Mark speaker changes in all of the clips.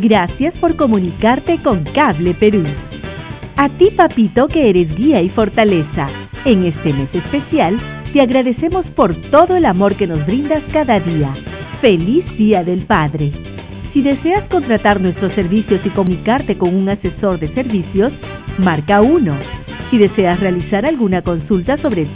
Speaker 1: Gracias por comunicarte con Cable Perú. A ti, papito, que eres guía y fortaleza. En este mes especial, te agradecemos por todo el amor que nos brindas cada día. ¡Feliz Día del Padre! Si deseas contratar nuestros servicios y comunicarte con un asesor de servicios, marca 1. Si deseas realizar alguna consulta sobre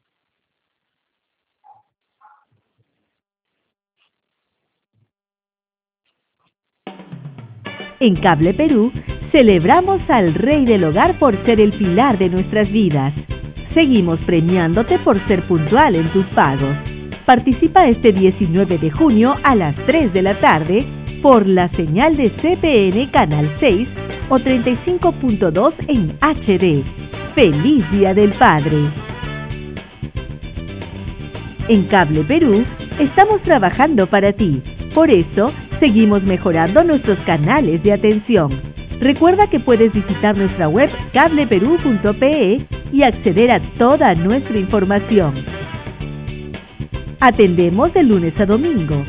Speaker 1: En Cable Perú, celebramos al Rey del Hogar por ser el pilar de nuestras vidas. Seguimos premiándote por ser puntual en tus pagos. Participa este 19 de junio a las 3 de la tarde por la señal de CPN Canal 6 o 35.2 en HD. ¡Feliz Día del Padre! En Cable Perú, estamos trabajando para ti. Por eso, seguimos mejorando nuestros canales de atención. Recuerda que puedes visitar nuestra web cableperú.pe y acceder a toda nuestra información. Atendemos de lunes a domingo.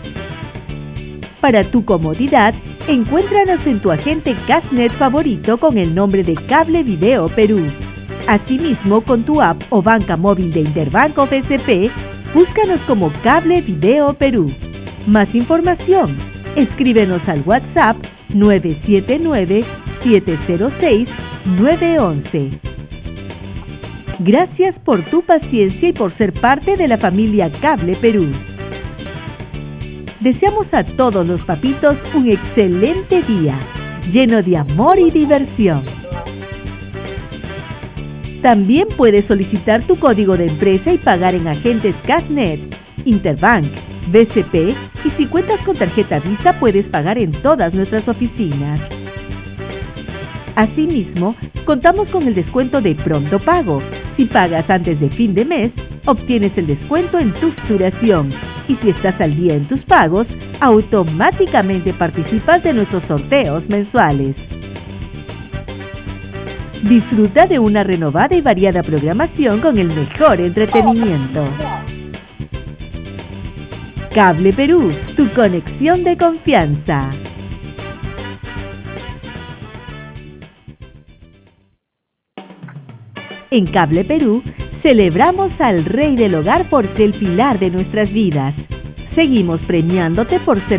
Speaker 1: Para tu comodidad, encuéntranos en tu agente Cashnet favorito con el nombre de Cable Video Perú. Asimismo, con tu app o banca móvil de Interbanco BCP, búscanos como Cable Video Perú. Más información, escríbenos al WhatsApp 979-706-911. Gracias por tu paciencia y por ser parte de la familia Cable Perú. Deseamos a todos los papitos un excelente día, lleno de amor y diversión. También puedes solicitar tu código de empresa y pagar en agentes Cashnet, Interbank, BCP, y si cuentas con tarjeta Visa puedes pagar en todas nuestras oficinas. Asimismo, contamos con el descuento de Pronto Pago. Si pagas antes de fin de mes, obtienes el descuento en tu facturación. Y si estás al día en tus pagos, automáticamente participas de nuestros sorteos mensuales. Disfruta de una renovada y variada programación con el mejor entretenimiento. Cable Perú, tu conexión de confianza. En Cable Perú, celebramos al Rey del Hogar por ser el pilar de nuestras vidas. Seguimos premiándote por ser